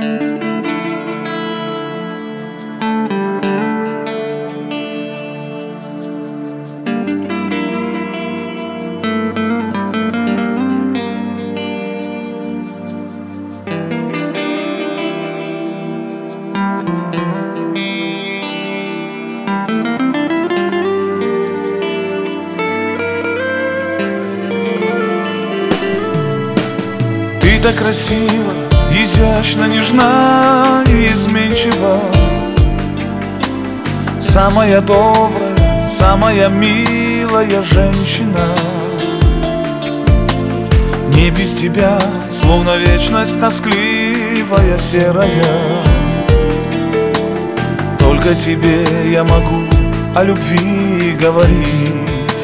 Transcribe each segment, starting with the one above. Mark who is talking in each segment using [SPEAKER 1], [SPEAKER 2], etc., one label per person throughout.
[SPEAKER 1] Ты так красива, изящно, нежна и изменчива. Самая добрая, самая милая женщина. Не без тебя, словно вечность тоскливая, серая. Только тебе я могу о любви говорить.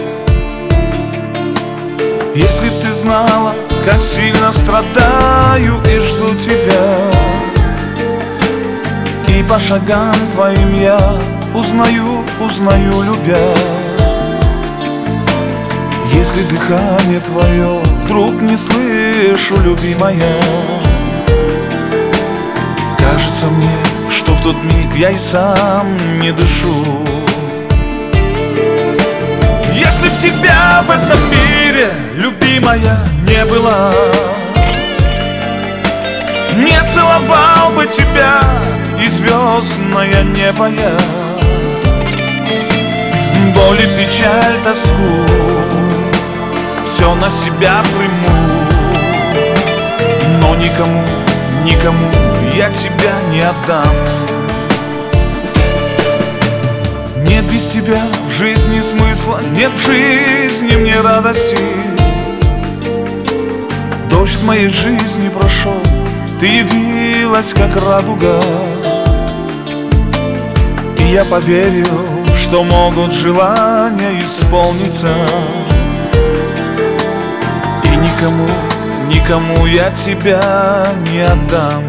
[SPEAKER 1] Если б ты знала, как сильно страдаю и жду тебя, и по шагам твоим я узнаю, любя. Если дыхание твое вдруг не слышу, любимая, кажется мне, что в тот миг я и сам не дышу. Если б тебя в этом мире, любимая, не было, не целовал бы тебя и звездное небо я. Боль и печаль, тоску все на себя приму, но никому, никому я тебя не отдам. Нет без тебя в жизни смысла, нет в жизни мне радости. Дождь в моей жизни прошел, ты явилась как радуга. И я поверил, что могут желания исполниться. И никому, никому я тебя не отдам.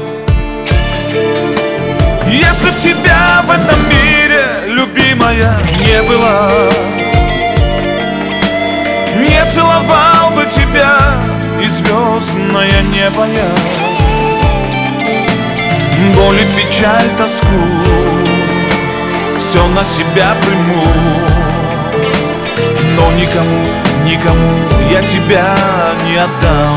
[SPEAKER 1] Если б тебя в этом мире, любимая, не было, не целовал бы тебя и звездное небо я. Боль и печаль, тоску все на себя приму, но никому, никому я тебя не отдам.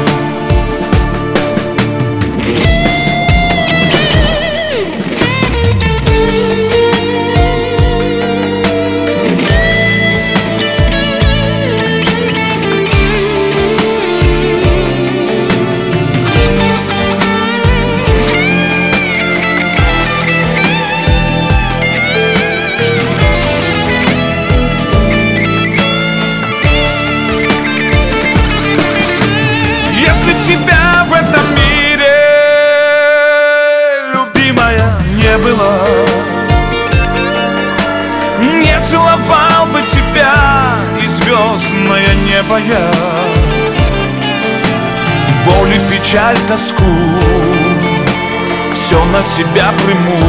[SPEAKER 1] Тебя в этом мире, любимая, не было, не целовал бы тебя и звездное небо я. Боль и печаль, тоску все на себя приму,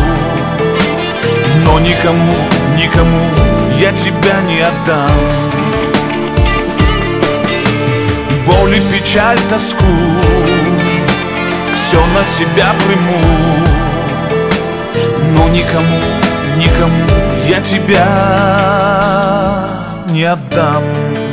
[SPEAKER 1] но никому, никому я тебя не отдам. Боль и печаль, тоску все на себя приму, но никому, никому я тебя не отдам.